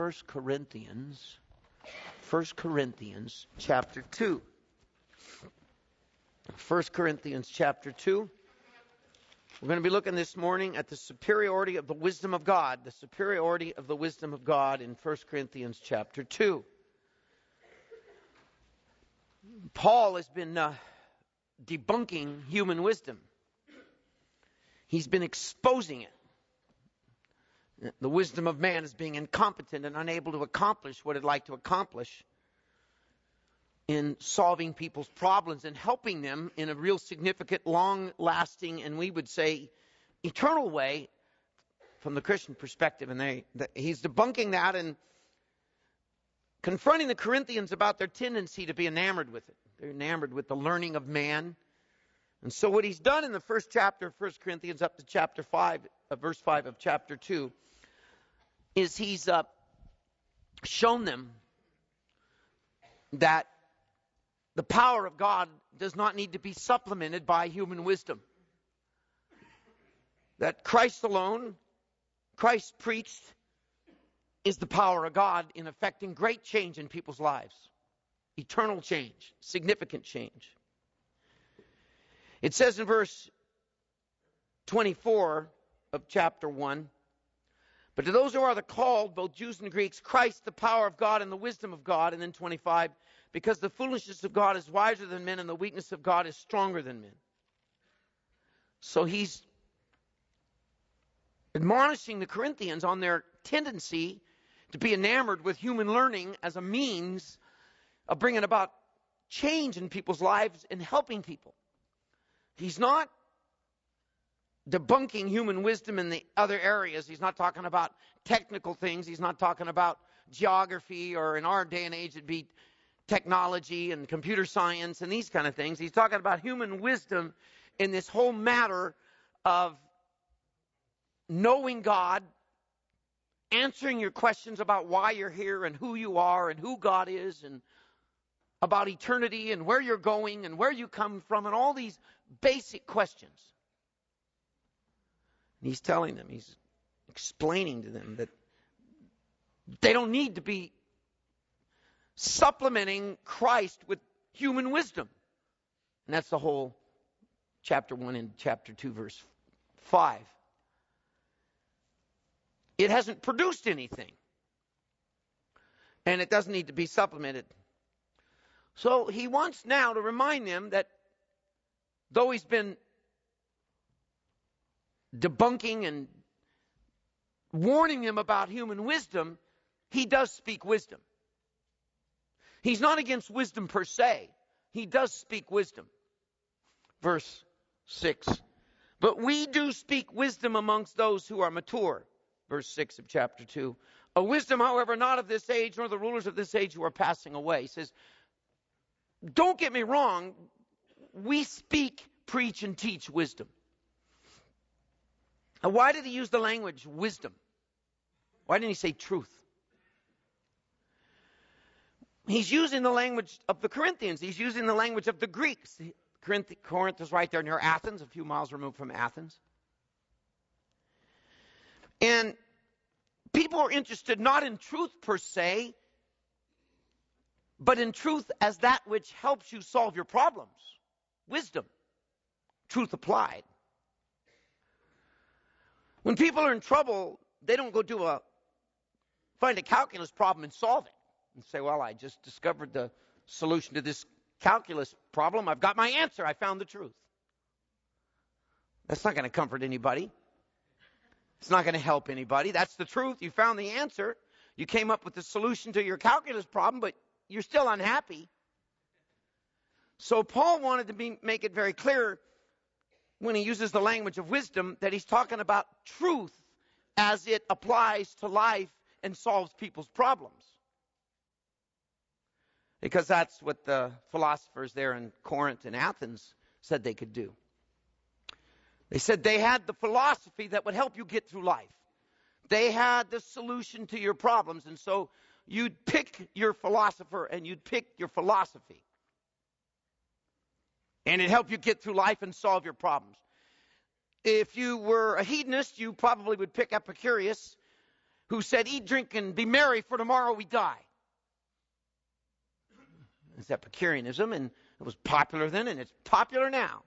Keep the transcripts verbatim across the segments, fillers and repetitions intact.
First Corinthians, First Corinthians chapter two. First Corinthians chapter two. We're going to be looking this morning at the superiority of the wisdom of God, the superiority of the wisdom of God in First Corinthians chapter two. Paul has been uh, debunking human wisdom. He's been exposing it. The wisdom of man is being incompetent and unable to accomplish what it'd like to accomplish in solving people's problems and helping them in a real significant, long-lasting, and we would say eternal way from the Christian perspective. And they, the, he's debunking that and confronting the Corinthians about their tendency to be enamored with it. They're enamored with the learning of man. And so what he's done in the first chapter of First Corinthians up to chapter five, uh, verse five of chapter two, is he's uh, shown them that the power of God does not need to be supplemented by human wisdom. That Christ alone, Christ preached, is the power of God in effecting great change in people's lives. Eternal change, significant change. It says in verse twenty-four of chapter one, but to those who are the called, both Jews and Greeks, Christ, the power of God and the wisdom of God. And then twenty-five, because the foolishness of God is wiser than men and the weakness of God is stronger than men. So he's admonishing the Corinthians on their tendency to be enamored with human learning as a means of bringing about change in people's lives and helping people. He's not debunking human wisdom in the other areas. He's not talking about technical things. He's not talking about geography, or in our day and age it'd be technology and computer science and these kind of things. He's talking about human wisdom in this whole matter of knowing God, answering your questions about why you're here and who you are and who God is, and about eternity and where you're going and where you come from, and all these basic questions. And he's telling them, he's explaining to them that they don't need to be supplementing Christ with human wisdom. And that's the whole chapter one and chapter two, verse five. It hasn't produced anything. And it doesn't need to be supplemented. So he wants now to remind them that though he's been debunking and warning them about human wisdom, he does speak wisdom. He's not against wisdom per se. He does speak wisdom. Verse six. But we do speak wisdom amongst those who are mature. Verse six of chapter two. A wisdom, however, not of this age, nor the rulers of this age who are passing away. He says, don't get me wrong. We speak, preach, and teach wisdom. Now, why did he use the language wisdom? Why didn't he say truth? He's using the language of the Corinthians. He's using the language of the Greeks. Corinth, Corinth is right there near Athens, a few miles removed from Athens. And people are interested not in truth per se, but in truth as that which helps you solve your problems. Wisdom. Truth applied. When people are in trouble, they don't go do a, find a calculus problem and solve it. And say, well, I just discovered the solution to this calculus problem. I've got my answer. I found the truth. That's not going to comfort anybody. It's not going to help anybody. That's the truth. You found the answer. You came up with the solution to your calculus problem, but you're still unhappy. So Paul wanted to be, make it very clear when he uses the language of wisdom that he's talking about truth as it applies to life and solves people's problems. Because that's what the philosophers there in Corinth and Athens said they could do. They said they had the philosophy that would help you get through life. They had the solution to your problems. And so you'd pick your philosopher and you'd pick your philosophy. And it'd help you get through life and solve your problems. If you were a hedonist, you probably would pick Epicurus, who said, eat, drink, and be merry, for tomorrow we die. It's Epicureanism, and it was popular then, and it's popular now.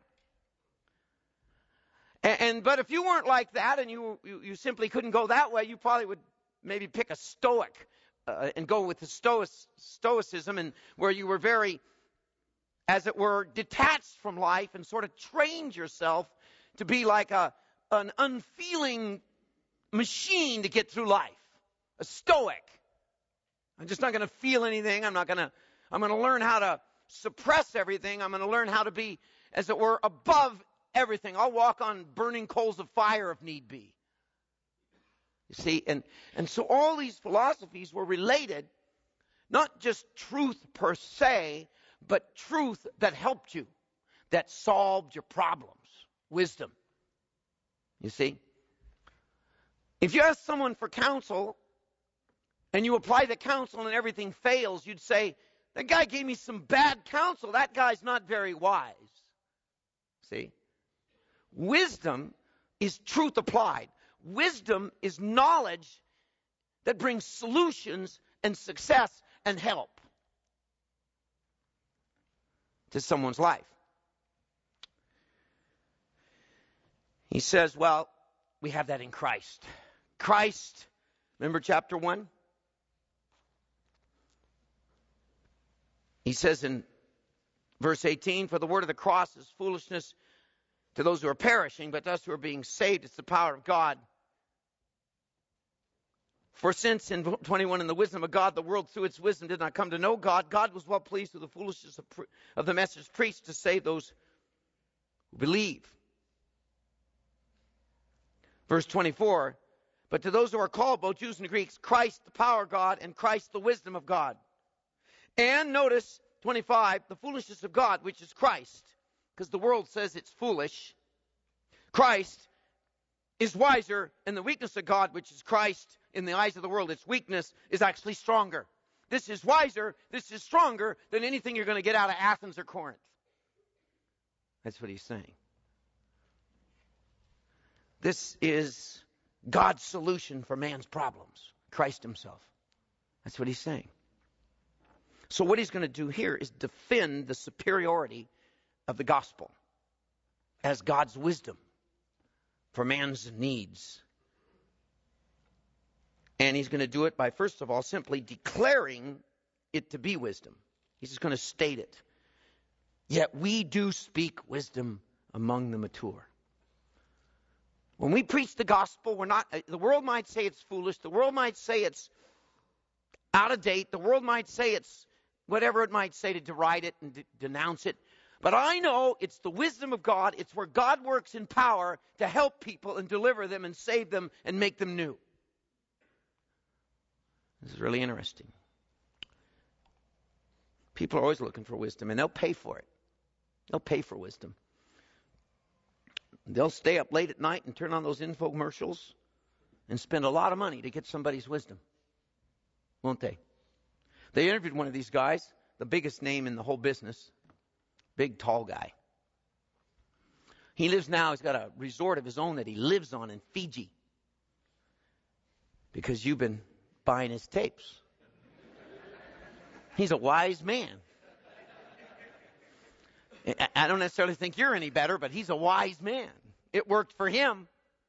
And, and but if you weren't like that, and you, you you simply couldn't go that way, you probably would maybe pick a Stoic uh, and go with the Stoic, Stoicism, and where you were very, as it were, detached from life and sort of trained yourself to be like a an unfeeling machine to get through life. A Stoic. I'm just not going to feel anything. I'm not going to, I'm going to learn how to suppress everything. I'm going to learn how to be, as it were, above everything. I'll walk on burning coals of fire if need be. You see, and, and so all these philosophies were related, not just truth per se, but truth that helped you, that solved your problems. Wisdom. You see? If you ask someone for counsel, and you apply the counsel and everything fails, you'd say, that guy gave me some bad counsel. That guy's not very wise. See? Wisdom is truth applied. Wisdom is knowledge that brings solutions and success and help to someone's life. He says, well, we have that in Christ. Christ, remember chapter one? He says in verse eighteen, for the word of the cross is foolishness to those who are perishing, but to us who are being saved, it's the power of God. For since in twenty-one, in the wisdom of God, the world through its wisdom did not come to know God, God was well pleased through the foolishness of, of the message preached to save those who believe. Verse twenty-four, but to those who are called, both Jews and Greeks, Christ the power of God and Christ the wisdom of God. And notice, twenty-five, the foolishness of God, which is Christ, because the world says it's foolish. Christ is wiser, and the weakness of God, which is Christ, in the eyes of the world, its weakness is actually stronger. This is wiser, this is stronger than anything you're going to get out of Athens or Corinth. That's what he's saying. This is God's solution for man's problems. Christ himself. That's what he's saying. So what he's going to do here is defend the superiority of the gospel as God's wisdom for man's needs. And he's going to do it by, first of all, simply declaring it to be wisdom. He's just going to state it. Yet we do speak wisdom among the mature. When we preach the gospel, we're not, the world might say it's foolish. The world might say it's out of date. The world might say it's whatever it might say to deride it and de- denounce it. But I know it's the wisdom of God. It's where God works in power to help people and deliver them and save them and make them new. This is really interesting. People are always looking for wisdom, and they'll pay for it. They'll pay for wisdom. They'll stay up late at night and turn on those infomercials and spend a lot of money to get somebody's wisdom. Won't they? They interviewed one of these guys, the biggest name in the whole business. Big, tall guy. He lives now, he's got a resort of his own that he lives on in Fiji. Because you've been buying his tapes. He's a wise man. I don't necessarily think you're any better, but he's a wise man. It worked for him.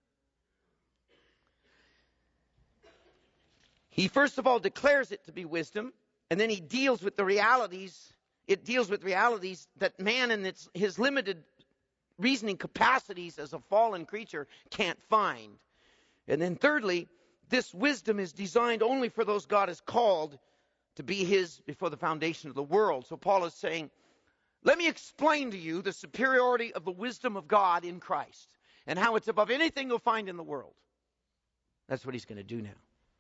He first of all declares it to be wisdom, and then he deals with the realities. It deals with realities that man in its, his limited reasoning capacities as a fallen creature can't find. And then thirdly, this wisdom is designed only for those God has called to be his before the foundation of the world. So Paul is saying, let me explain to you the superiority of the wisdom of God in Christ and how it's above anything you'll find in the world. That's what he's going to do now.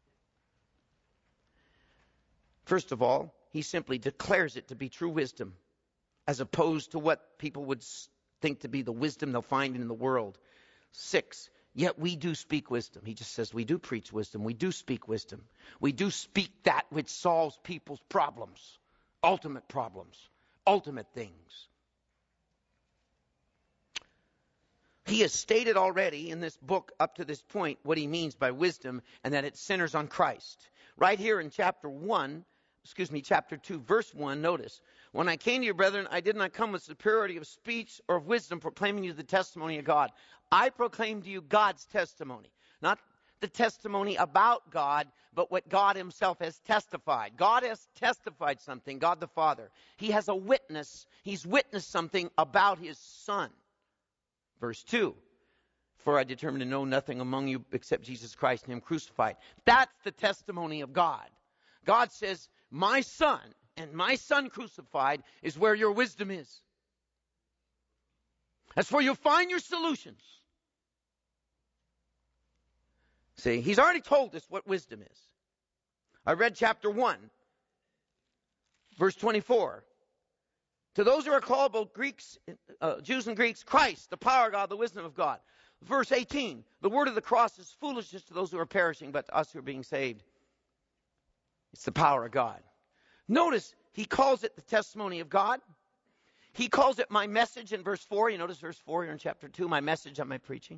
First of all, he simply declares it to be true wisdom, as opposed to what people would think to be the wisdom they'll find in the world. Six, yet we do speak wisdom. He just says we do preach wisdom. We do speak wisdom. We do speak that which solves people's problems, ultimate problems, ultimate things. He has stated already in this book up to this point what he means by wisdom, and that it centers on Christ. Right here in chapter one, excuse me, chapter two, verse one, notice, when I came to you, brethren, I did not come with superiority of speech or of wisdom, proclaiming you the testimony of God. I proclaim to you God's testimony, not the testimony about God, but what God himself has testified. God has testified something, God the Father. He has a witness. He's witnessed something about his Son. Verse two, for I determined to know nothing among you except Jesus Christ and him crucified. That's the testimony of God. God says, my Son and my Son crucified is where your wisdom is. That's where you'll find your solutions. See, he's already told us what wisdom is. I read chapter one, verse twenty-four. To those who are called, both Greeks, uh, Jews and Greeks, Christ, the power of God, the wisdom of God. Verse eighteen, the word of the cross is foolishness to those who are perishing, but to us who are being saved, it's the power of God. Notice, he calls it the testimony of God. He calls it my message in verse four. You notice verse four here in chapter two, my message on my preaching.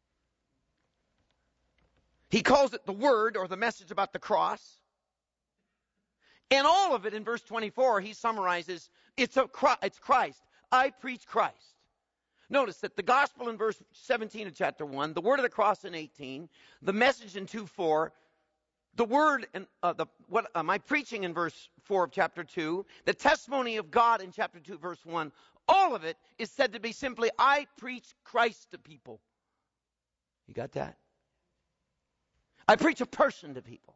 He calls it the word or the message about the cross. And all of it in verse twenty-four, he summarizes, it's, a, it's Christ. I preach Christ. Notice that the gospel in verse seventeen of chapter one, the word of the cross in eighteen, the message in two four, the word, in, uh, the, what, uh, my preaching in verse four of chapter two, the testimony of God in chapter two, verse one, all of it is said to be simply, I preach Christ to people. You got that? I preach a person to people.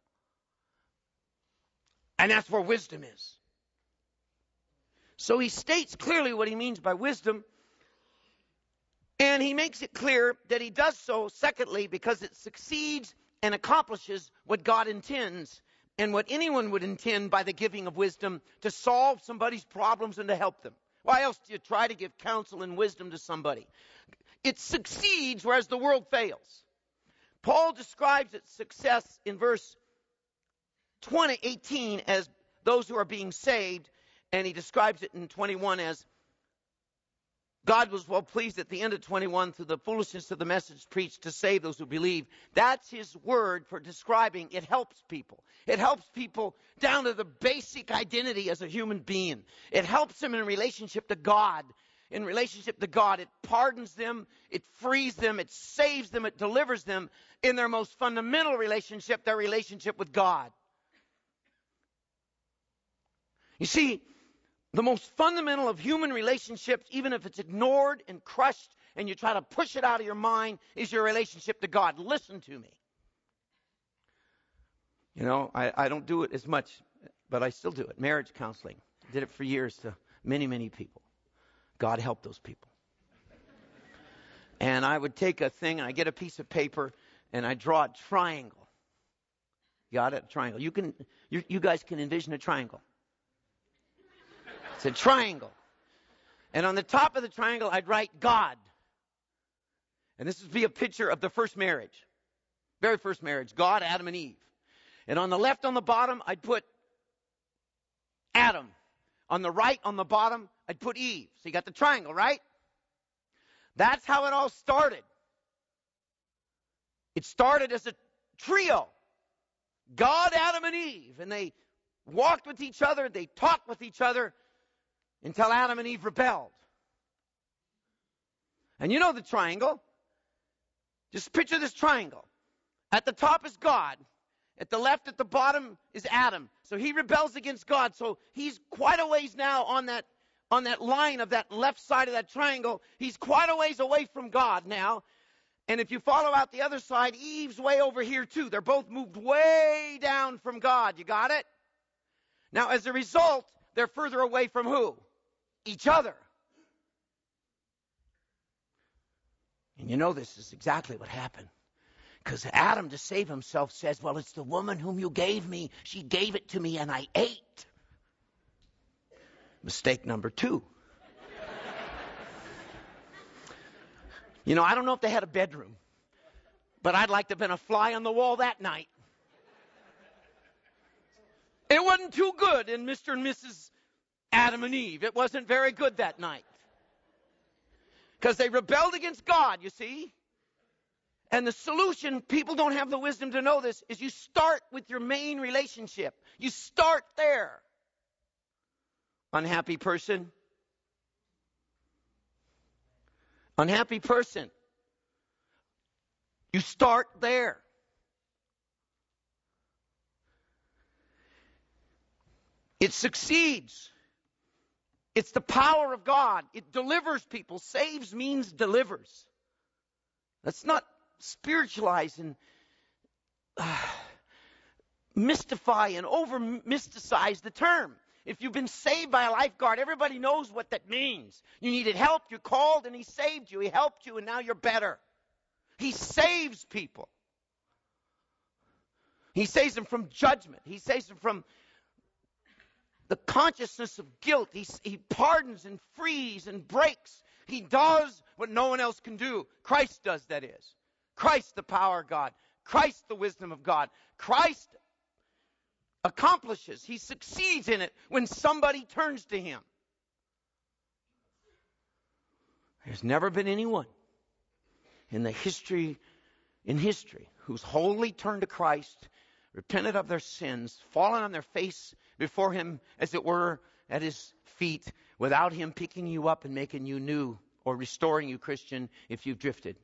And that's where wisdom is. So he states clearly what he means by wisdom. And he makes it clear that he does so, secondly, because it succeeds and accomplishes what God intends and what anyone would intend by the giving of wisdom to solve somebody's problems and to help them. Why else do you try to give counsel and wisdom to somebody? It succeeds whereas the world fails. Paul describes its success in verse twenty, eighteen as those who are being saved, and he describes it in twenty-one as God was well pleased at the end of twenty-one through the foolishness of the message preached to save those who believe. That's his word for describing it helps people. It helps people down to the basic identity as a human being. It helps them in relationship to God. In relationship to God, it pardons them, it frees them, it saves them, it delivers them in their most fundamental relationship, their relationship with God. You see, the most fundamental of human relationships, even if it's ignored and crushed and you try to push it out of your mind, is your relationship to God. Listen to me. You know, I, I don't do it as much, but I still do it. Marriage counseling. I did it for years to many, many people. God help those people. And I would take a thing and I get a piece of paper and I draw a triangle. Got it? A triangle. You can, you, you guys can envision a triangle. It's a triangle. And on the top of the triangle, I'd write God. And this would be a picture of the first marriage. Very first marriage. God, Adam, and Eve. And on the left, on the bottom, I'd put Adam. On the right, on the bottom, I'd put Eve. So you got the triangle, right? That's how it all started. It started as a trio. God, Adam, and Eve. And they walked with each other. They talked with each other until Adam and Eve rebelled. And you know the triangle. Just picture this triangle. At the top is God. At the left, at the bottom, is Adam. So he rebels against God. So he's quite a ways now on that, on that line of that left side of that triangle. He's quite a ways away from God now. And if you follow out the other side, Eve's way over here too. They're both moved way down from God. You got it? Now, as a result, they're further away from who? Each other. And you know this is exactly what happened. Because Adam, to save himself, says, well, it's the woman whom you gave me. She gave it to me and I ate. Mistake number two. You know, I don't know if they had a bedroom, but I'd like to have been a fly on the wall that night. It wasn't too good in Mister and Missus Adam and Eve. It wasn't very good that night. Because they rebelled against God, you see. And the solution, people don't have the wisdom to know this, is you start with your main relationship. You start there. Unhappy person. Unhappy person. You start there. It succeeds. It's the power of God. It delivers people. Saves means delivers. Let's not spiritualize and uh, mystify and over-mysticize the term. If you've been saved by a lifeguard, everybody knows what that means. You needed help, you called, and he saved you. He helped you, and now you're better. He saves people. He saves them from judgment. He saves them from the consciousness of guilt. He, he pardons and frees and breaks. He does what no one else can do. Christ does, that is. Christ, the power of God. Christ, the wisdom of God. Christ accomplishes. He succeeds in it when somebody turns to him. There's never been anyone in the history, in history, who's wholly turned to Christ, repented of their sins, fallen on their face before him, as it were, at his feet, without him picking you up and making you new, or restoring you, Christian, if you've drifted.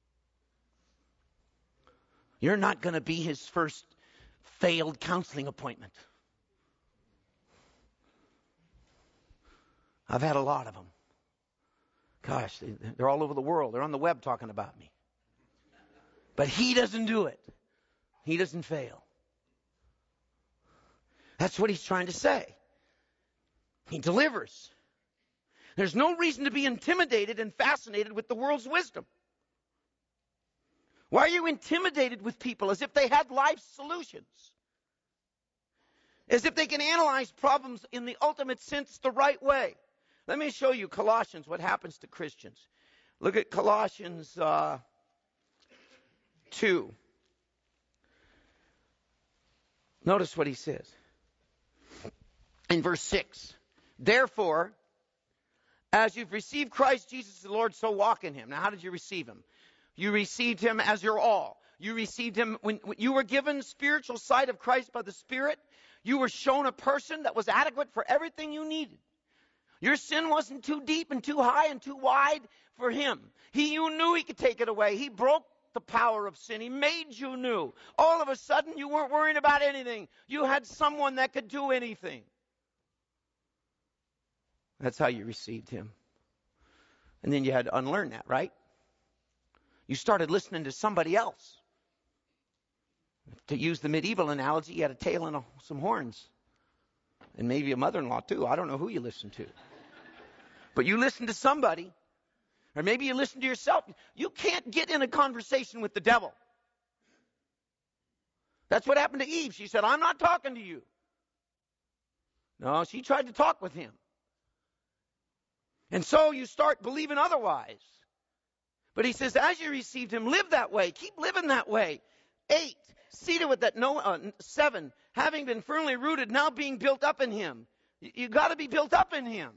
You're not going to be his first failed counseling appointment. I've had a lot of them. Gosh, they're all over the world. They're on the web talking about me. But he doesn't do it. He doesn't fail. That's what he's trying to say. He delivers. There's no reason to be intimidated and fascinated with the world's wisdom. Why are you intimidated with people as if they had life solutions? As if they can analyze problems in the ultimate sense the right way. Let me show you Colossians, what happens to Christians. Look at Colossians uh, two. Notice what he says. In verse six. Therefore, as you've received Christ Jesus the Lord, so walk in him. Now, how did you receive him? You received him as your all. You received him when, when you were given spiritual sight of Christ by the Spirit. You were shown a person that was adequate for everything you needed. Your sin wasn't too deep and too high and too wide for him. He, you knew he could take it away. He broke the power of sin. He made you new. All of a sudden, you weren't worrying about anything. You had someone that could do anything. That's how you received him. And then you had to unlearn that, right? You started listening to somebody else. To use the medieval analogy, you had a tail and a, some horns. And maybe a mother-in-law too. I don't know who you listened to. But you listened to somebody. Or maybe you listened to yourself. You can't get in a conversation with the devil. That's what happened to Eve. She said, I'm not talking to you. No, she tried to talk with him. And so you start believing otherwise. But he says, as you received him, live that way. Keep living that way. Eight, see to it that no, uh, seven, having been firmly rooted, now being built up in him. You, you got to be built up in him.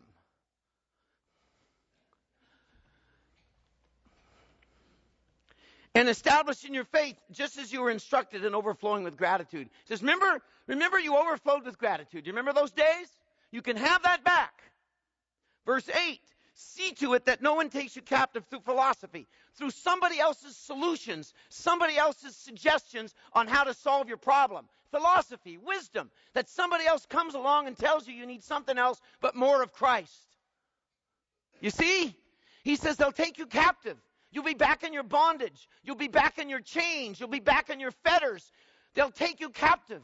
And established in your faith, just as you were instructed, and overflowing with gratitude. He says, remember, remember you overflowed with gratitude. Do you remember those days? You can have that back. Verse eight, see to it that no one takes you captive through philosophy, through somebody else's solutions, somebody else's suggestions on how to solve your problem. Philosophy, wisdom, that somebody else comes along and tells you you need something else but more of Christ. You see? He says they'll take you captive. You'll be back in your bondage. You'll be back in your chains. You'll be back in your fetters. They'll take you captive.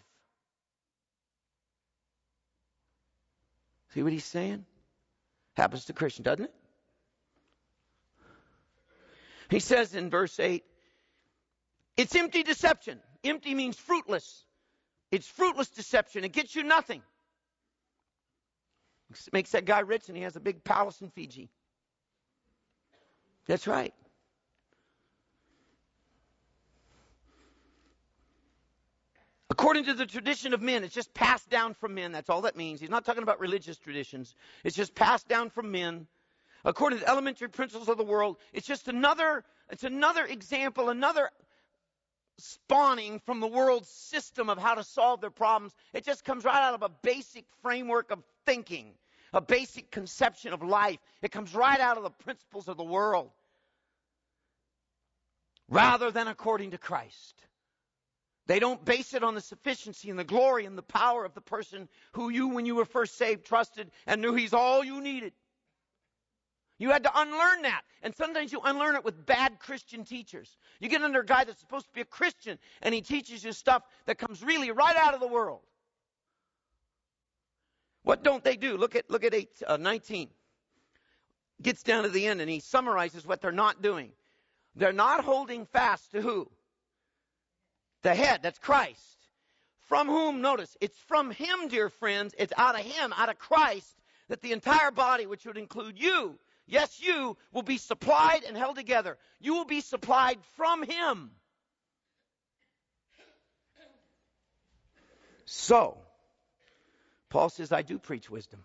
See what he's saying? Happens to Christians, doesn't it? He says in verse eight, it's empty deception. Empty means fruitless. It's fruitless deception. It gets you nothing. It makes that guy rich and he has a big palace in Fiji. That's right. According to the tradition of men, it's just passed down from men. That's all that means. He's not talking about religious traditions. It's just passed down from men. according to the elementary principles of the world. It's just another, it's another example, another spawning from the world's system of how to solve their problems. It just comes right out of a basic framework of thinking, a basic conception of life. It comes right out of the principles of the world, rather than according to Christ. They don't base it on the sufficiency and the glory and the power of the person who you, when you were first saved, trusted and knew he's all you needed. You had to unlearn that. And sometimes you unlearn it with bad Christian teachers. You get under a guy that's supposed to be a Christian, and he teaches you stuff that comes really right out of the world. What don't they do? Look at look at eight, uh, nineteen. Gets down to the end, and he summarizes what they're not doing. They're not holding fast to who? The head, that's Christ. From whom, notice, it's from him, dear friends, it's out of him, out of Christ, that the entire body, which would include you, yes, you, will be supplied and held together. You will be supplied from him. So, Paul says, I do preach wisdom.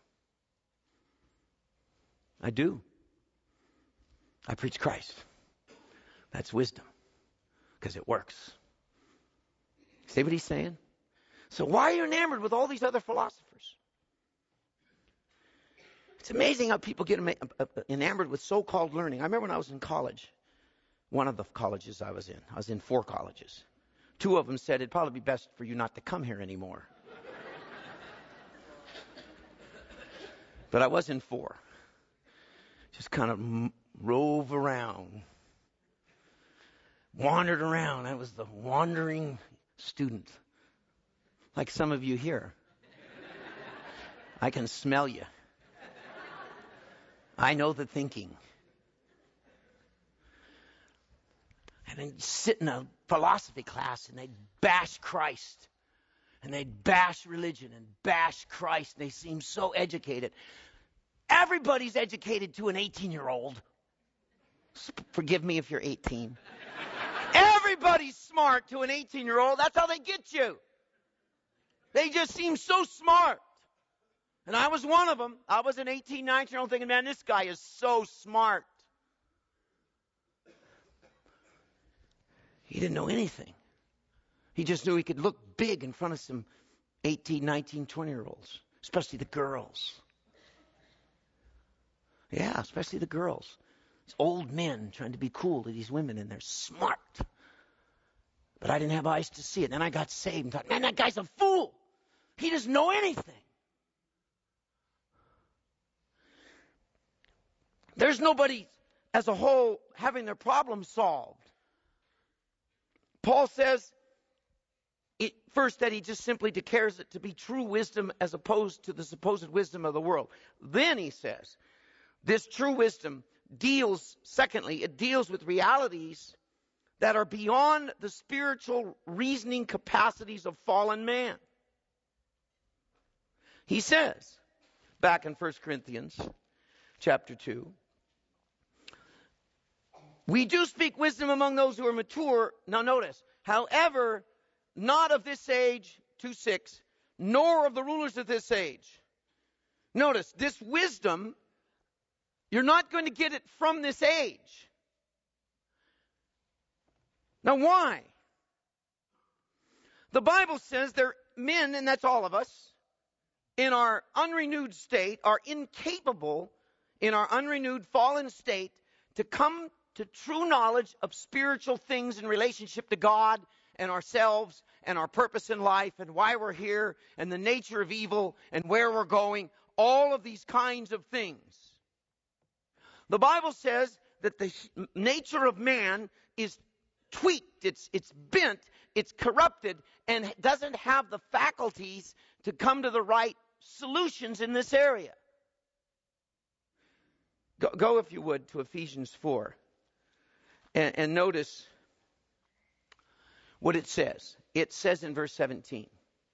I do. I preach Christ. That's wisdom, because it works. See what he's saying? So why are you enamored with all these other philosophers? It's amazing how people get enamored with so-called learning. I remember when I was in college, one of the colleges I was in, I was in four colleges. Two of them said it'd probably be best for you not to come here anymore. But I was in four. Just kind of m- rove around. Wandered around. I was the wandering student. Like some of you here. I can smell you. I know the thinking. And I'd sit in a philosophy class and they'd bash Christ. And they'd bash religion and bash Christ. And they seem so educated. Everybody's educated to an eighteen-year-old. Forgive me if you're eighteen. Everybody's smart to an eighteen-year-old. That's how they get you. They just seem so smart. And I was one of them. I was an eighteen, nineteen-year-old thinking, man, this guy is so smart. He didn't know anything. He just knew he could look big in front of some eighteen, nineteen, twenty-year-olds, especially the girls. Yeah, especially the girls. These old men trying to be cool to these women, and they're smart. But I didn't have eyes to see it. Then I got saved and thought, man, that guy's a fool. He doesn't know anything. There's nobody as a whole having their problem solved. Paul says, it, first, that he just simply declares it to be true wisdom as opposed to the supposed wisdom of the world. Then he says, this true wisdom deals, secondly, it deals with realities that are beyond the spiritual reasoning capacities of fallen man. He says, back in First Corinthians chapter two, we do speak wisdom among those who are mature. Now notice, however, not of this age, two six, nor of the rulers of this age. Notice, this wisdom, you're not going to get it from this age. Now why? The Bible says they're men, and that's all of us, in our unrenewed state, are incapable, in our unrenewed fallen state, to come to true knowledge of spiritual things in relationship to God and ourselves and our purpose in life and why we're here and the nature of evil and where we're going, all of these kinds of things. The Bible says that the nature of man is tweaked, it's it's bent, it's corrupted, and doesn't have the faculties to come to the right solutions in this area. Go, go if you would, to Ephesians four. And, and notice what it says. It says in verse seventeen.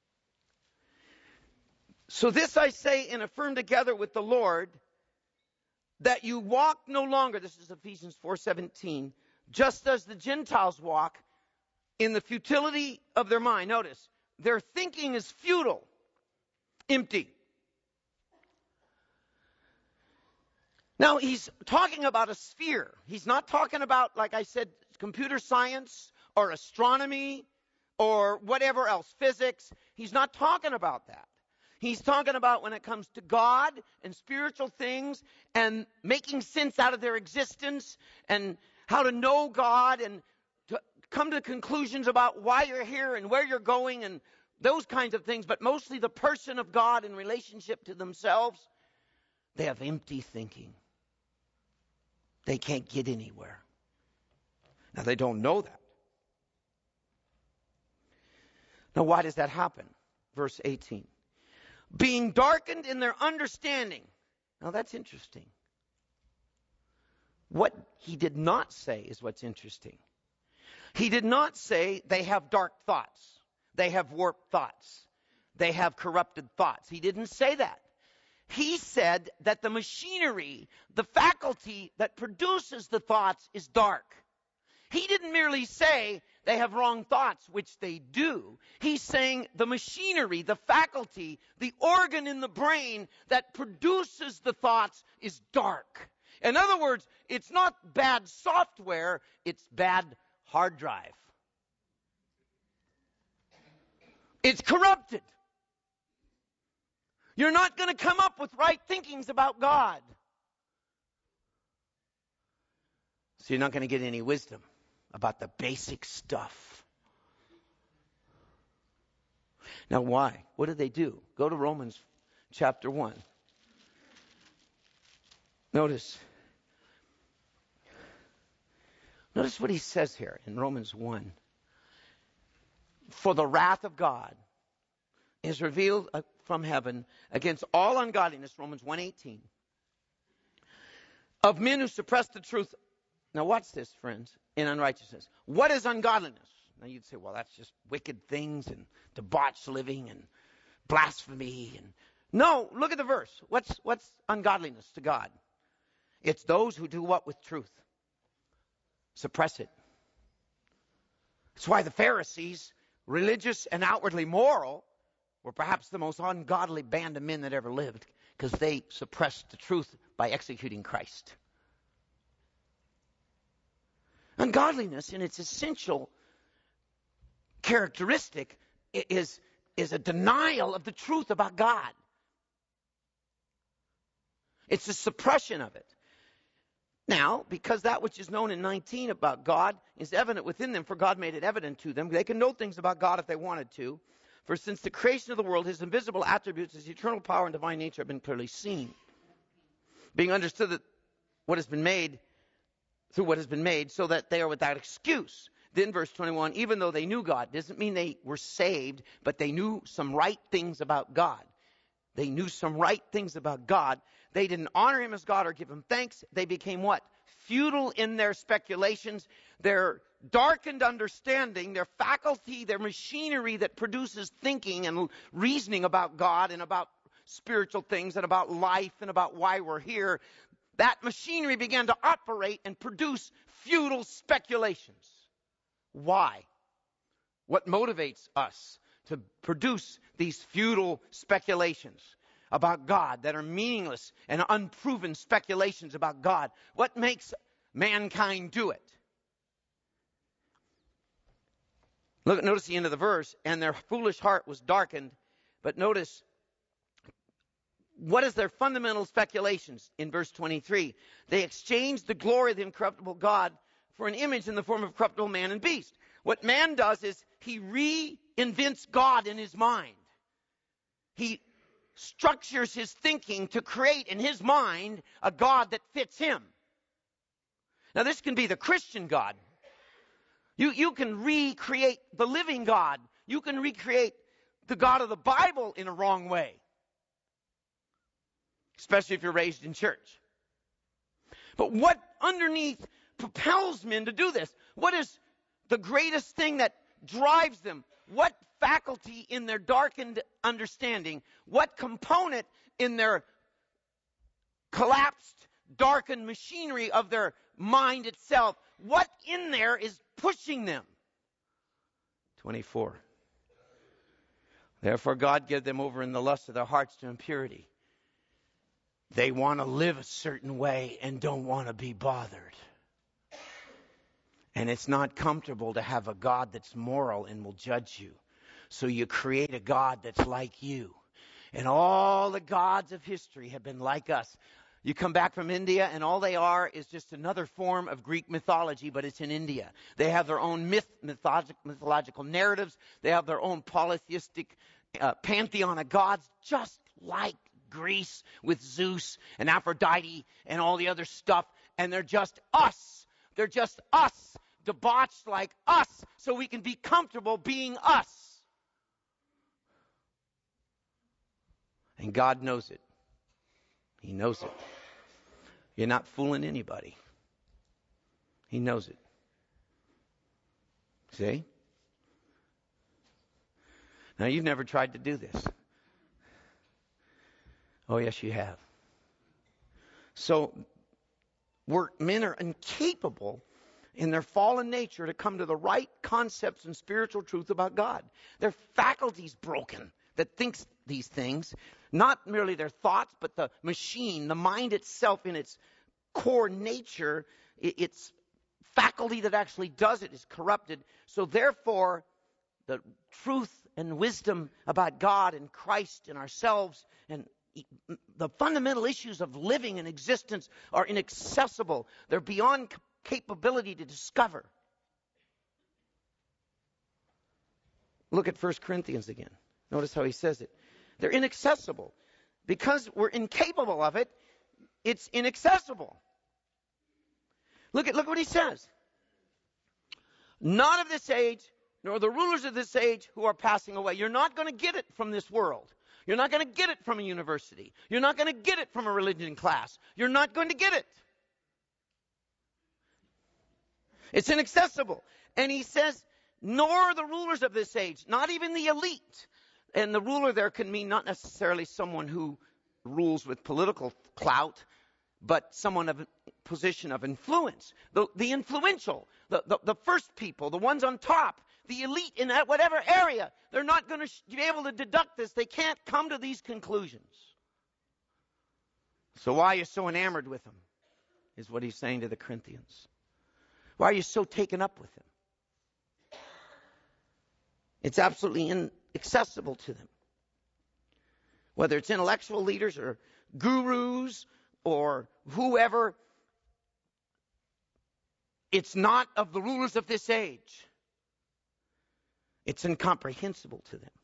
So this I say and affirm together with the Lord, that you walk no longer, this is Ephesians four seventeen, just as the Gentiles walk in the futility of their mind. Notice, their thinking is futile, empty. Now, he's talking about a sphere. He's not talking about, like I said, computer science or astronomy or whatever else, physics. He's not talking about that. He's talking about when it comes to God and spiritual things and making sense out of their existence and how to know God and to come to conclusions about why you're here and where you're going and those kinds of things, but mostly the person of God in relationship to themselves. They have empty thinking. They can't get anywhere. Now, they don't know that. Now, why does that happen? Verse eighteen. Being darkened in their understanding. Now, that's interesting. What he did not say is what's interesting. He did not say they have dark thoughts. They have warped thoughts. They have corrupted thoughts. He didn't say that. He said that the machinery, the faculty that produces the thoughts is dark. He didn't merely say they have wrong thoughts, which they do. He's saying the machinery, the faculty, the organ in the brain that produces the thoughts is dark. In other words, it's not bad software, it's bad hard drive. It's corrupted. You're not going to come up with right thinkings about God. So you're not going to get any wisdom about the basic stuff. Now why? What did they do? Go to Romans chapter one. Notice. Notice what he says here in Romans one. For the wrath of God is revealed from heaven against all ungodliness, Romans one eighteen, of men who suppress the truth. Now watch this, friends, in unrighteousness. What is ungodliness? Now you'd say, well, that's just wicked things and debauched living and blasphemy. And no, look at the verse. What's, what's ungodliness to God? It's those who do what with truth? Suppress it. That's why the Pharisees, religious and outwardly moral, were perhaps the most ungodly band of men that ever lived, because they suppressed the truth by executing Christ. Ungodliness in its essential characteristic is, is a denial of the truth about God. It's a suppression of it. Now, because that which is known in nineteen about God is evident within them, for God made it evident to them. They can know things about God if they wanted to. For since the creation of the world, his invisible attributes, his eternal power and divine nature have been clearly seen, being understood that what has been made, through what has been made, so that they are without excuse. Then verse twenty-one, even though they knew God, doesn't mean they were saved, but they knew some right things about God. They knew some right things about God. They didn't honor him as God or give him thanks. They became what? Futile in their speculations. Their darkened understanding, their faculty, their machinery that produces thinking and reasoning about God and about spiritual things and about life and about why we're here, that machinery began to operate and produce futile speculations. Why? What motivates us to produce these futile speculations about God that are meaningless and unproven speculations about God? What makes mankind do it? Look, notice the end of the verse. And their foolish heart was darkened. But notice, what is their fundamental speculations in verse twenty-three? They exchanged the glory of the incorruptible God for an image in the form of corruptible man and beast. What man does is he reinvents God in his mind. He structures his thinking to create in his mind a God that fits him. Now this can be the Christian God. You, you can recreate the living God. You can recreate the God of the Bible in a wrong way. Especially if you're raised in church. But what underneath propels men to do this? What is the greatest thing that drives them? What faculty in their darkened understanding, what component in their collapsed, darkened machinery of their mind itself, what in there is pushing them? twenty-four. Therefore God gave them over in the lust of their hearts to impurity. They want to live a certain way and don't want to be bothered. And it's not comfortable to have a God that's moral and will judge you. So you create a God that's like you. And all the gods of history have been like us. You come back from India and all they are is just another form of Greek mythology, but it's in India. They have their own myth, mythologic, mythological narratives. They have their own polytheistic uh, pantheon of gods, just like Greece with Zeus and Aphrodite and all the other stuff. And they're just us. They're just us, debauched like us, so we can be comfortable being us. And God knows it. He knows it. You're not fooling anybody. He knows it. See? Now, you've never tried to do this. Oh, yes, you have. So, we're, men are incapable in their fallen nature to come to the right concepts and spiritual truth about God. Their faculty's broken that thinks these things. Not merely their thoughts, but the machine, the mind itself in its core nature, its faculty that actually does it is corrupted. So therefore, the truth and wisdom about God and Christ and ourselves and the fundamental issues of living and existence are inaccessible. They're beyond capability to discover. Look at First Corinthians again. Notice how he says it. They're inaccessible. Because we're incapable of it, it's inaccessible. Look at look what he says. Not of this age, nor the rulers of this age who are passing away. You're not going to get it from this world. You're not going to get it from a university. You're not going to get it from a religion class. You're not going to get it. It's inaccessible. And he says, nor the rulers of this age, not even the elite. And the ruler there can mean not necessarily someone who rules with political clout, but someone of a position of influence. The, the influential, the, the, the first people, the ones on top, the elite in that whatever area, they're not going to be able to deduct this. They can't come to these conclusions. So why are you so enamored with him, is what he's saying to the Corinthians. Why are you so taken up with him? It's absolutely inaccessible to them. Whether it's intellectual leaders or gurus or whoever, it's not of the rulers of this age. It's incomprehensible to them.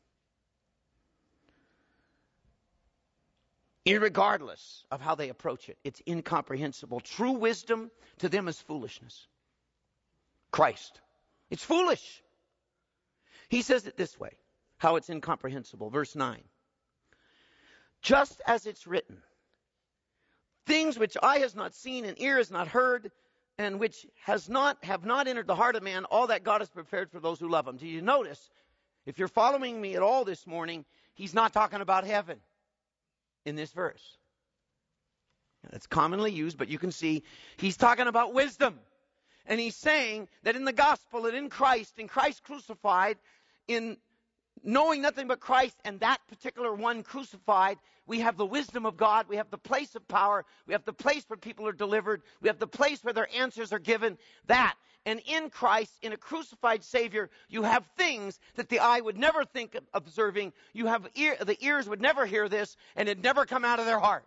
Irregardless of how they approach it, it's incomprehensible. True wisdom to them is foolishness. Christ. It's foolish. He says it this way, how it's incomprehensible. Verse nine. Just as it's written, things which eye has not seen and ear has not heard, and which has not have not entered the heart of man, all that God has prepared for those who love him. Do you notice, if you're following me at all this morning, he's not talking about heaven in this verse. It's commonly used, but you can see he's talking about wisdom. And he's saying that in the gospel and in Christ, in Christ crucified, in knowing nothing but Christ and that particular one crucified, we have the wisdom of God, we have the place of power, we have the place where people are delivered, we have the place where their answers are given, that. And in Christ, in a crucified Savior, you have things that the eye would never think of observing, you have ear, the ears would never hear this, and it'd never come out of their heart.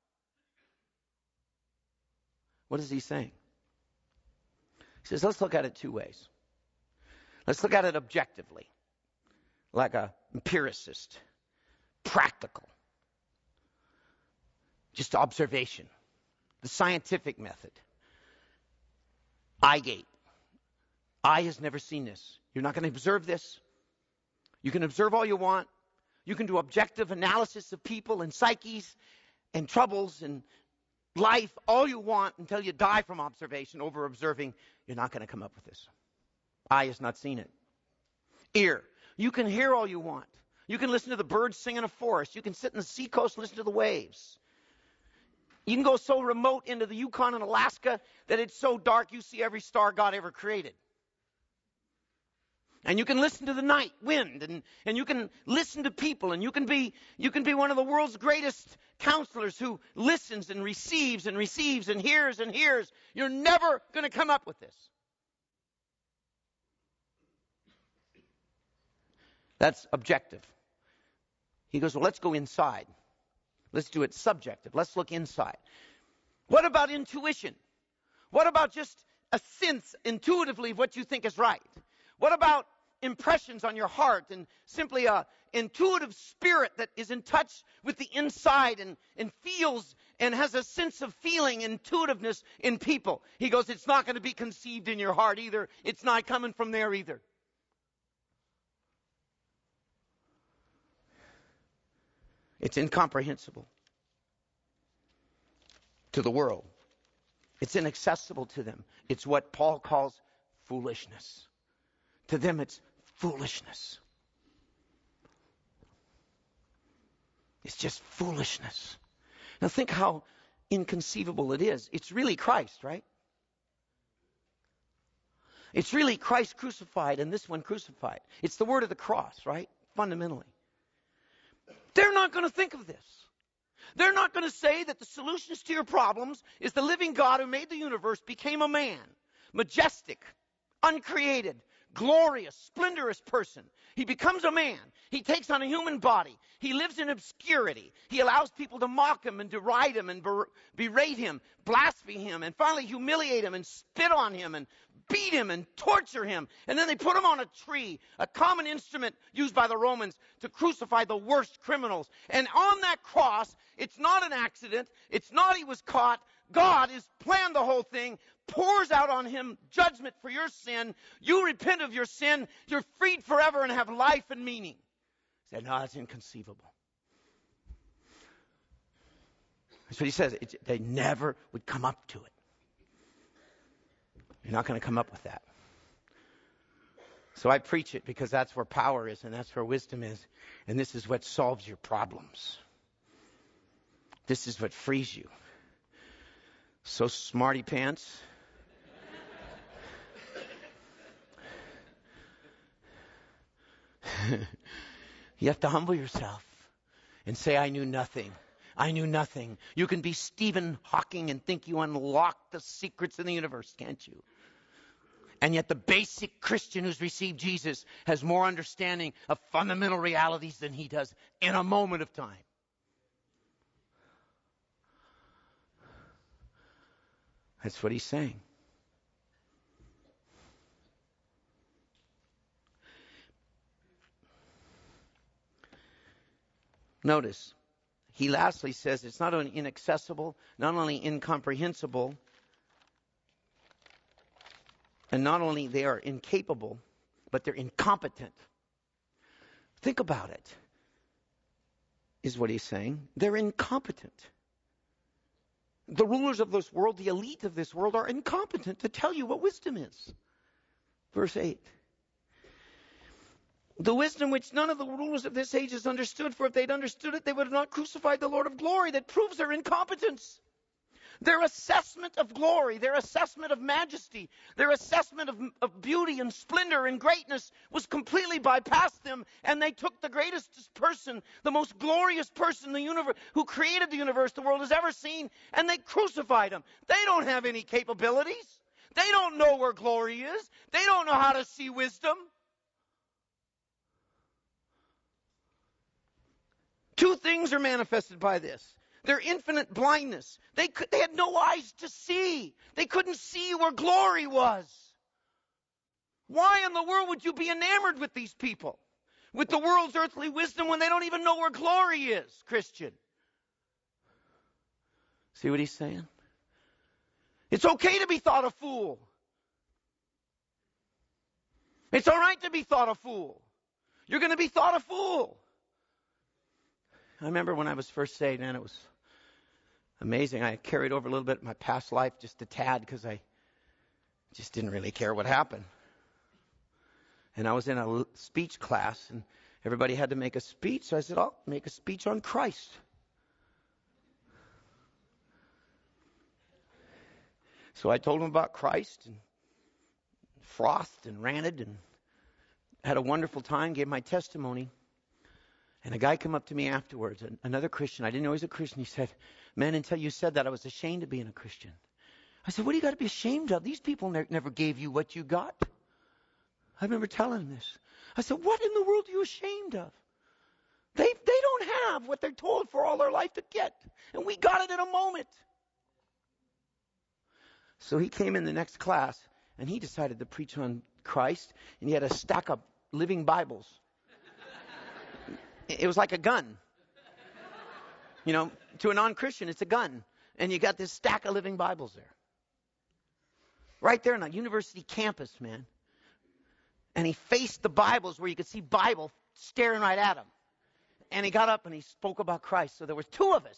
What is he saying? He says, let's look at it two ways. Let's look at it objectively, like an empiricist, practical, just observation, the scientific method. Eye gate. Eye has never seen this. You're not going to observe this. You can observe all you want. You can do objective analysis of people and psyches and troubles and life all you want until you die from observation, over observing. You're not going to come up with this. Eye has not seen it. Ear. You can hear all you want. You can listen to the birds sing in a forest. You can sit in the seacoast and listen to the waves. You can go so remote into the Yukon and Alaska that it's so dark you see every star God ever created. And you can listen to the night wind, and, and you can listen to people, and you can be you can be one of the world's greatest counselors who listens and receives and receives and hears and hears. You're never going to come up with this. That's objective. He goes, well, let's go inside. Let's do it subjective. Let's look inside. What about intuition? What about just a sense intuitively of what you think is right? What about impressions on your heart and simply a intuitive spirit that is in touch with the inside and, and feels and has a sense of feeling, intuitiveness in people? He goes, it's not going to be conceived in your heart either. It's not coming from there either. It's incomprehensible to the world. It's inaccessible to them. It's what Paul calls foolishness. To them, it's foolishness. It's just foolishness. Now think how inconceivable it is. It's really Christ, right? It's really Christ crucified and this one crucified. It's the word of the cross, right? Fundamentally. They're not going to think of this. They're not going to say that the solutions to your problems is the living God who made the universe became a man, majestic, uncreated, glorious, splendorous person. He becomes a man. He takes on a human body. He lives in obscurity. He allows people to mock him and deride him and ber- berate him, blaspheme him, and finally humiliate him and spit on him and beat him and torture him. And then they put him on a tree, a common instrument used by the Romans to crucify the worst criminals. And on that cross, it's not an accident. It's not he was caught. God has planned the whole thing, pours out on him judgment for your sin. You repent of your sin. You're freed forever and have life and meaning. He said, no, that's inconceivable. That's what he says. It's, they never would come up to it. You're not going to come up with that. So I preach it because that's where power is and that's where wisdom is. And this is what solves your problems. This is what frees you. So smarty pants. You have to humble yourself and say, I knew nothing. I knew nothing. You can be Stephen Hawking and think you unlocked the secrets of the universe, can't you? And yet the basic Christian who's received Jesus has more understanding of fundamental realities than he does in a moment of time. That's what he's saying. Notice, he lastly says it's not only inaccessible, not only incomprehensible, and not only they are incapable, but they're incompetent. Think about it, is what he's saying. They're incompetent. The rulers of this world, the elite of this world, are incompetent to tell you what wisdom is. Verse eight. The wisdom which none of the rulers of this age has understood, for if they'd understood it, they would have not crucified the Lord of glory. That proves their incompetence. Their assessment of glory, their assessment of majesty, their assessment of, of beauty and splendor and greatness was completely bypassed them, and they took the greatest person, the most glorious person in the universe, who created the universe the world has ever seen, and they crucified him. They don't have any capabilities. They don't know where glory is. They don't know how to see wisdom. Two things are manifested by this. Their infinite blindness. They could, they had no eyes to see. They couldn't see where glory was. Why in the world would you be enamored with these people? With the world's earthly wisdom when they don't even know where glory is, Christian? See what he's saying? It's okay to be thought a fool. It's all right to be thought a fool. You're going to be thought a fool. I remember when I was first saved, man, it was amazing. I carried over a little bit of my past life, just a tad, because I just didn't really care what happened. And I was in a speech class, and everybody had to make a speech, so I said, I'll make a speech on Christ. So I told them about Christ, and frothed and ranted, and had a wonderful time, gave my testimony. And a guy came up to me afterwards, another Christian. I didn't know he was a Christian. He said, man, until you said that, I was ashamed of being a Christian. I said, what do you got to be ashamed of? These people ne- never gave you what you got. I remember telling him this. I said, what in the world are you ashamed of? They, they don't have what they're told for all their life to get. And we got it in a moment. So he came in the next class, and he decided to preach on Christ, and he had a stack of living Bibles. It was like a gun. You know, to a non-Christian, it's a gun. And you got this stack of living Bibles there. Right there on a university campus, man. And he faced the Bibles where you could see Bible staring right at him. And he got up and he spoke about Christ. So there was two of us.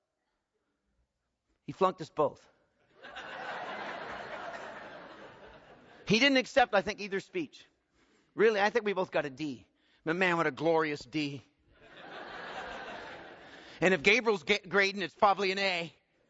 He flunked us both. He didn't accept, I think, either speech. Really, I think we both got a D. But man, what a glorious D. And if Gabriel's grading, it's probably an A.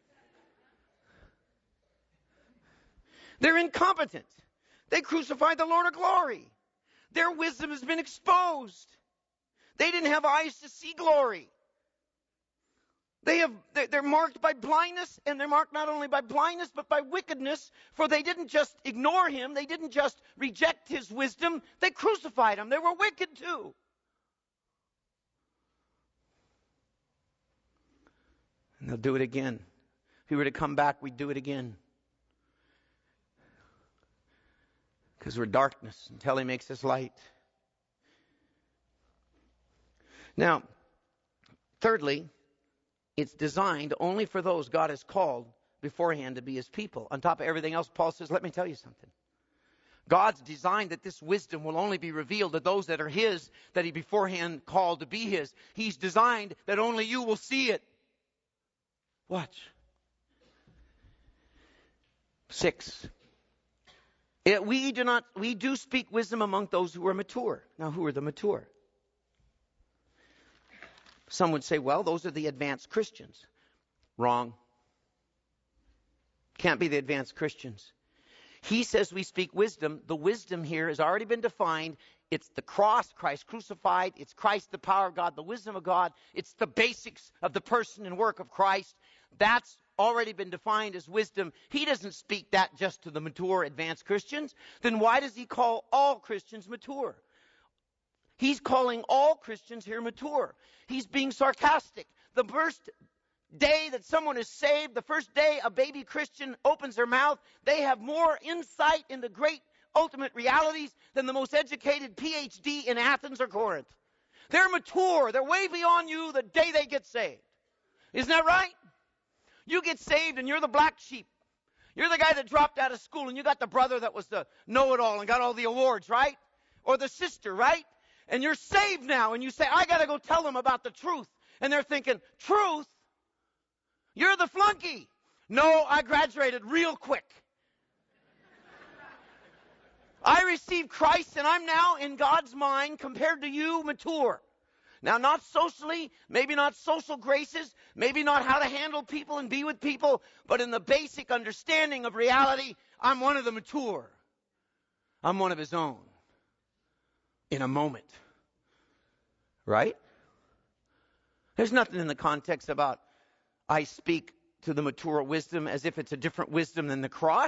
They're incompetent. They crucified the Lord of glory. Their wisdom has been exposed. They didn't have eyes to see glory. They have, they're marked by blindness, and they're marked not only by blindness, but by wickedness, for they didn't just ignore him. They didn't just reject his wisdom. They crucified him. They were wicked too. And they'll do it again. If he were to come back, we'd do it again. Because we're darkness until he makes us light. Now, thirdly, it's designed only for those God has called beforehand to be his people. On top of everything else, Paul says, let me tell you something. God's designed that this wisdom will only be revealed to those that are his, that he beforehand called to be his. He's designed that only you will see it. Watch. Six. It, we do not, we do speak wisdom among those who are mature. Now, who are the mature? Some would say, well, those are the advanced Christians. Wrong. Can't be the advanced Christians. He says we speak wisdom. The wisdom here has already been defined. It's the cross, Christ crucified. It's Christ, the power of God, the wisdom of God. It's the basics of the person and work of Christ. That's already been defined as wisdom. He doesn't speak that just to the mature, advanced Christians. Then why does he call all Christians mature? He's calling all Christians here mature. He's being sarcastic. The first day that someone is saved, the first day a baby Christian opens their mouth, they have more insight into great ultimate realities than the most educated P H D in Athens or Corinth. They're mature. They're way beyond you the day they get saved. Isn't that right? You get saved and you're the black sheep. You're the guy that dropped out of school and you got the brother that was the know-it-all and got all the awards, right? Or the sister, right? And you're saved now and you say, I got to go tell them about the truth. And they're thinking, truth? You're the flunky. No, I graduated real quick. I received Christ and I'm now in God's mind compared to you mature. Now, not socially, maybe not social graces, maybe not how to handle people and be with people, but in the basic understanding of reality, I'm one of the mature. I'm one of his own. In a moment. Right? There's nothing in the context about I speak to the mature wisdom as if it's a different wisdom than the cross.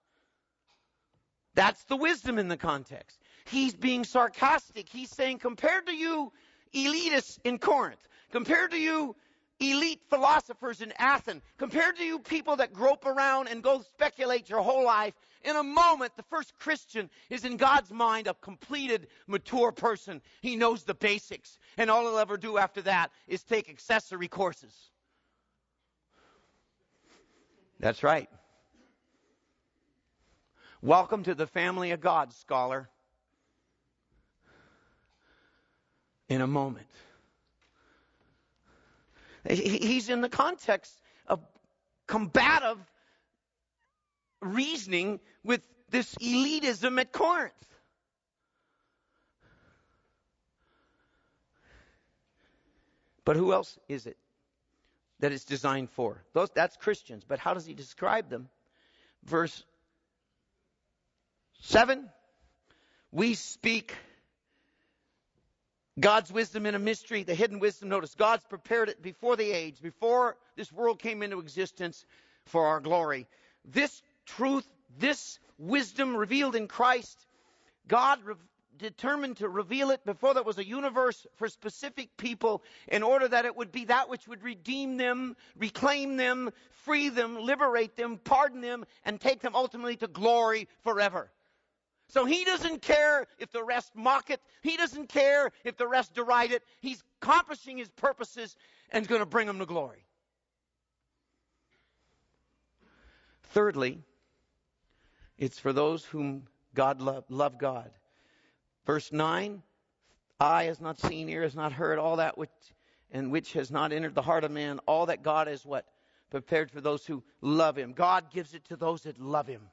That's the wisdom in the context. He's being sarcastic. He's saying, compared to you elitists in Corinth, compared to you elite philosophers in Athens, compared to you people that grope around and go speculate your whole life, in a moment, the first Christian is in God's mind a completed, mature person. He knows the basics, and all he'll ever do after that is take accessory courses. That's right. Welcome to the family of God, scholar. In a moment. He's in the context of combative reasoning with this elitism at Corinth. But who else is it that it's designed for? Those, that's Christians. But how does he describe them? Verse seven, we speak God's wisdom in a mystery, the hidden wisdom. Notice, God's prepared it before the age, before this world came into existence for our glory. This truth, this wisdom revealed in Christ, God re- determined to reveal it before there was a universe for specific people in order that it would be that which would redeem them, reclaim them, free them, liberate them, pardon them, and take them ultimately to glory forever. So he doesn't care if the rest mock it. He doesn't care if the rest deride it. He's accomplishing his purposes and is going to bring them to glory. Thirdly, it's for those whom God love, love God. Verse nine, eye has not seen, ear has not heard, all that which and which has not entered the heart of man, all that God has what? Prepared for those who love him. God gives it to those that love him.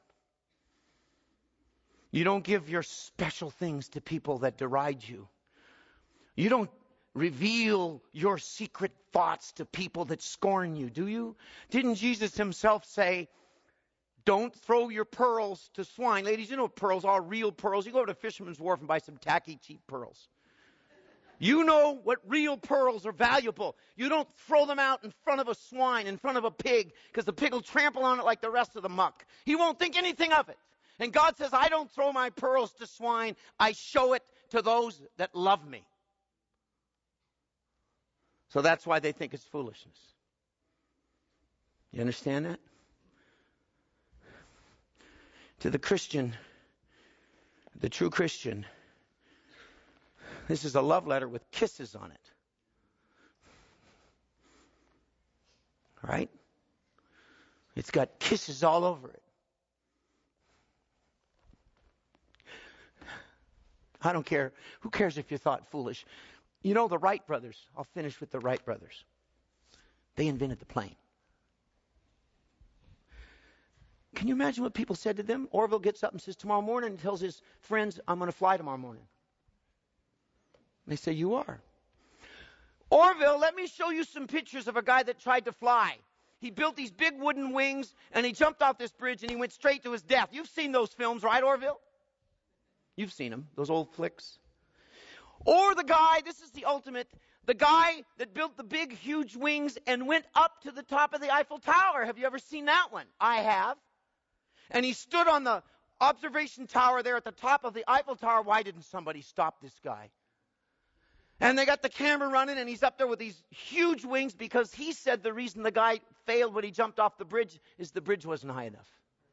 You don't give your special things to people that deride you. You don't reveal your secret thoughts to people that scorn you, do you? Didn't Jesus himself say, don't throw your pearls to swine? Ladies, you know pearls are real pearls. You go to Fisherman's Wharf and buy some tacky, cheap pearls. You know what real pearls are valuable. You don't throw them out in front of a swine, in front of a pig, because the pig will trample on it like the rest of the muck. He won't think anything of it. And God says, I don't throw my pearls to swine. I show it to those that love me. So that's why they think it's foolishness. You understand that? To the Christian, the true Christian, this is a love letter with kisses on it. Right? It's got kisses all over it. I don't care. Who cares if you thought foolish? You know, the Wright brothers, I'll finish with the Wright brothers. They invented the plane. Can you imagine what people said to them? Orville gets up and says, tomorrow morning, and tells his friends, I'm going to fly tomorrow morning. And they say, you are. Orville, let me show you some pictures of a guy that tried to fly. He built these big wooden wings, and he jumped off this bridge, and he went straight to his death. You've seen those films, right, Orville? You've seen them, those old flicks. Or the guy, this is the ultimate, the guy that built the big, huge wings and went up to the top of the Eiffel Tower. Have you ever seen that one? I have. And he stood on the observation tower there at the top of the Eiffel Tower. Why didn't somebody stop this guy? And they got the camera running, and he's up there with these huge wings because he said the reason the guy failed when he jumped off the bridge is the bridge wasn't high enough.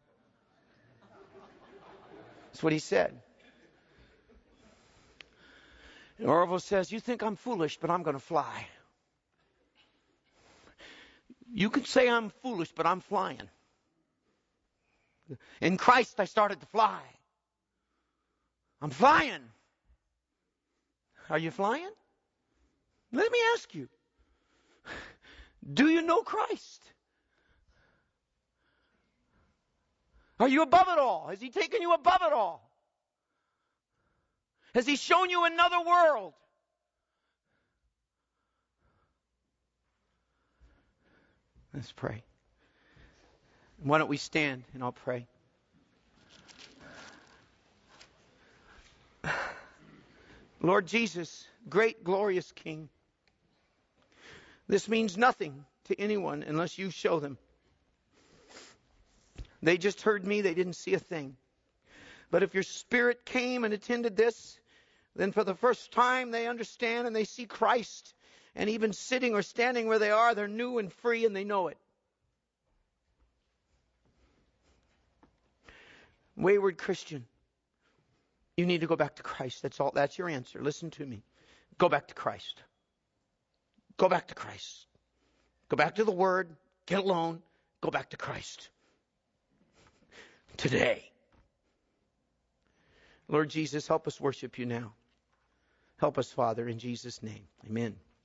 That's what he said. And Orville says, you think I'm foolish, but I'm going to fly. You can say I'm foolish, but I'm flying. In Christ, I started to fly. I'm flying. Are you flying? Let me ask you. Do you know Christ? Are you above it all? Has he taken you above it all? Has he shown you another world? Let's pray. Why don't we stand and I'll pray. Lord Jesus, great glorious King, this means nothing to anyone unless you show them. They just heard me, they didn't see a thing. But if your Spirit came and attended this, then for the first time they understand and they see Christ. And even sitting or standing where they are, they're new and free and they know it. Wayward Christian, you need to go back to Christ. That's all. That's your answer. Listen to me. Go back to Christ. Go back to Christ. Go back to the Word. Get alone. Go back to Christ. Today. Lord Jesus, help us worship you now. Help us, Father, in Jesus' name. Amen.